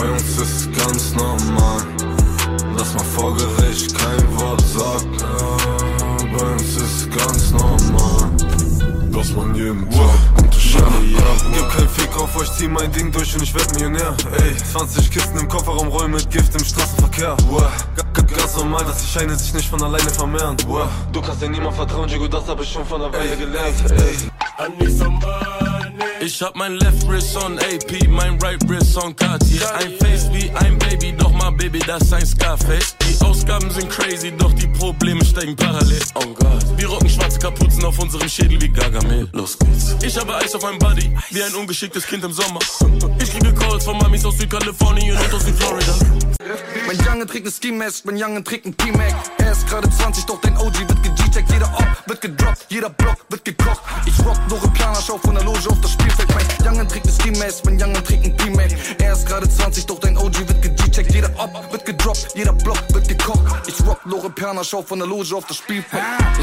Bei uns ist es ganz normal, dass man vor Gericht kein Wort sagt. Ja, bei uns ist es ganz normal, dass man jeden Tag gute Scheine jagt. Gib kein Fick auf euch, zieh mein Ding durch und ich werd Millionär. Ey, 20 Kisten im Kofferraum, roll mit Gift im Straßenverkehr. Ganz normal, dass die Scheine sich nicht von alleine vermehren. Du kannst dir niemand vertrauen, Jigo, das hab ich schon von der Weile gelernt. Ey. Ich hab mein Left Wrist on AP, mein Right Wrist on Cartier. Ein Face wie ein Baby, doch mal Baby, das ist ein Scarface. Die Ausgaben sind crazy, doch die Probleme steigen parallel. Oh Gott, wir rocken schwarze Kapuzen auf unserem Schädel wie Gargamel. Los geht's. Ich habe Eis auf meinem Body, wie ein ungeschicktes Kind im Sommer. Ich kriege Calls von Mamis aus Südkalifornien und aus Südflorida. Mein Junge trägt ne Ski-Mask, mein Junge trägt n T-Mac. Er ist gerade 20, doch dein OG wird ge-G-Checkt. Jeder Op wird gedroppt, jeder Block wird gekocht. Ich rock Lore Planer, schau von der Loge auf das Spielfeld. Mein Junge trägt ne Ski-Mask, mein Junge trägt n T-Mac. Er ist gerade 20, doch dein OG wird ge-G-Checkt. Jeder Op wird gedroppt, jeder Block wird gekocht. Ich rock Lore Planer, schau von der Loge auf das Spielfeld.